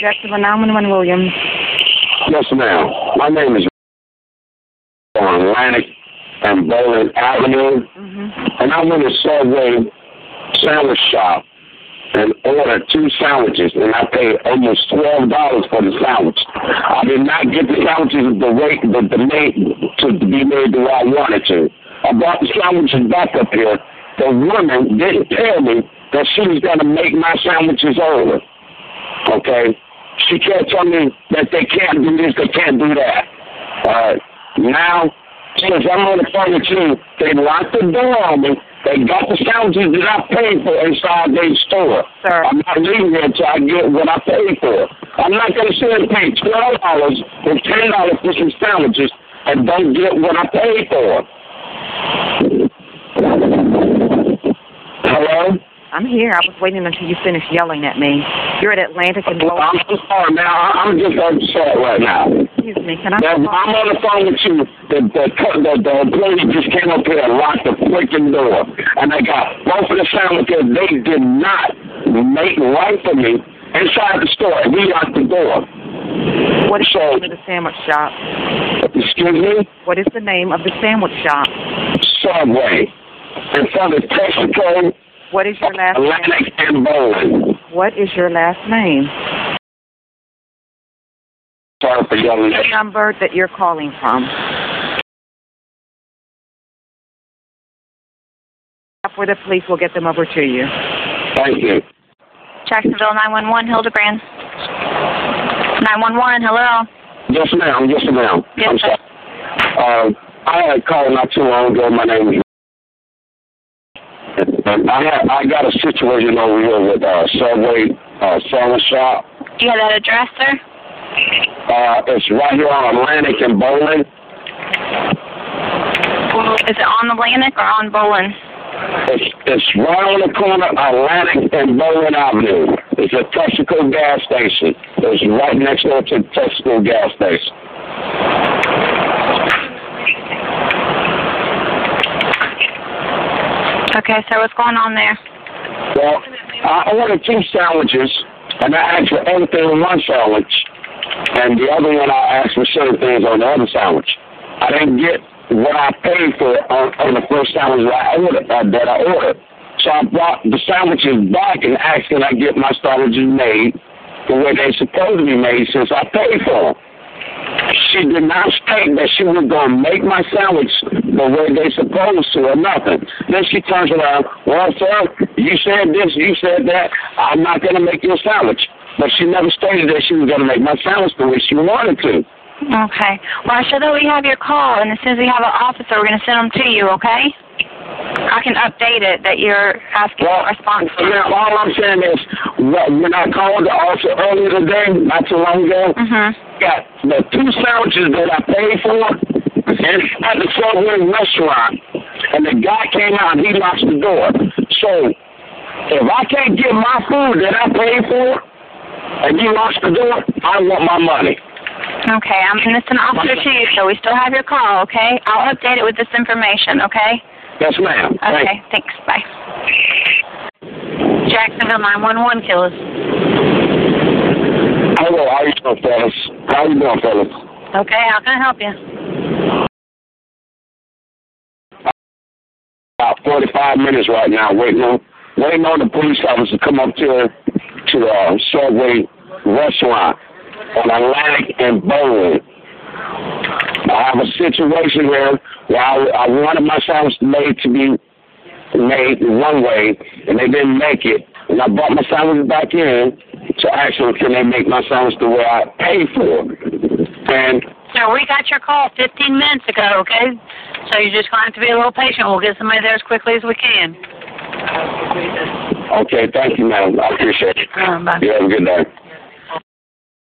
Jacksonville 911 Williams. Yes, ma'am. My name is on Atlantic and Bowling Avenue, and I went to Subway sandwich shop and ordered 2 sandwiches, and I paid almost $12 for the sandwich. I did not get the sandwiches the way to be made the way I wanted to. I brought the sandwiches back up here. The woman didn't tell me that she was going to make my sandwiches over. Okay? She kept telling me that they can't do this, they can't do that. Now, since I'm on the phone with you, they locked the door on me. They got the sandwiches that I paid for inside their store. Sir. I'm not leaving here until I get what I paid for. I'm not going to sit and pay $12 or $10 for some sandwiches and don't get what I paid for. Hello? I'm here. I was waiting until you finished yelling at me. You're at Atlantic and Bowling. I'm so sorry, man. I'm just upset right now. Excuse me. Can I? I'm on the phone with you. The employee just came up here and locked the freaking door. And they got both of the sandwiches they did not make right for me inside the store. And we locked the door. What is the name of the sandwich shop? Excuse me? What is the name of the sandwich shop? Subway. In front of Texaco. What is your last Atlantic and Bowling. What is your last name? Sorry for yelling. The number that you're calling from. For the police, we'll get them over to you. Thank you. Jacksonville 911, Hildebrand. 911, hello. Yes, ma'am. Yes, ma'am. Yes, I'm sorry. I had called not too long ago. My name is. And I got a situation over here with Subway sandwich shop. Do you have that address, sir? It's right here on Atlantic and Bowling. Is it on Atlantic or on Bowling? It's right on the corner of Atlantic and Bowling Avenue. It's a Texaco gas station. It's right next door to the Texaco gas station. Okay, sir, what's going on there? Well, I ordered 2 sandwiches, and I asked for everything in one sandwich, and the other one I asked for certain things on the other sandwich. I didn't get what I paid for on the first sandwich that I ordered. So I brought the sandwiches back and asked can I get my sandwiches made the way they're supposed to be made since I paid for them. She did not state that she was going to make my sandwich the way they supposed to or nothing. Then she turns around, well, sir, you said this, you said that. I'm not going to make your sandwich. But she never stated that she was going to make my sandwich the way she wanted to. Okay. Well, I show that we have your call, and as soon as we have an officer, we're going to send them to you, okay? I can update it that you're asking for a response. Yeah, all I'm saying is, when I called the officer earlier today, not too long ago, got the 2 sandwiches that I paid for at the Subway restaurant, and the guy came out and he locked the door. So, if I can't get my food that I paid for, and he locks the door, I want my money. Okay, I'm going to send an officer to you, so we still have your call, okay? I'll update it with this information, okay? Yes, ma'am. Okay, thanks. Bye. Jacksonville 911, Killers. Hello, how you doing, fellas? How you doing, fellas? Okay, how can I help you? About 45 minutes right now, waiting on the police officer to come up to Subway restaurant on Atlantic and Bowling. I have a situation here where I wanted my sandwich made to be made one way, and they didn't make it. And I brought my sandwich back in to ask them, can they make my sandwich the way I paid for it? And so we got your call 15 minutes ago, okay? So you're just going to have to be a little patient. We'll get somebody there as quickly as we can. Okay, thank you, ma'am. I appreciate it. Bye. You have a good day.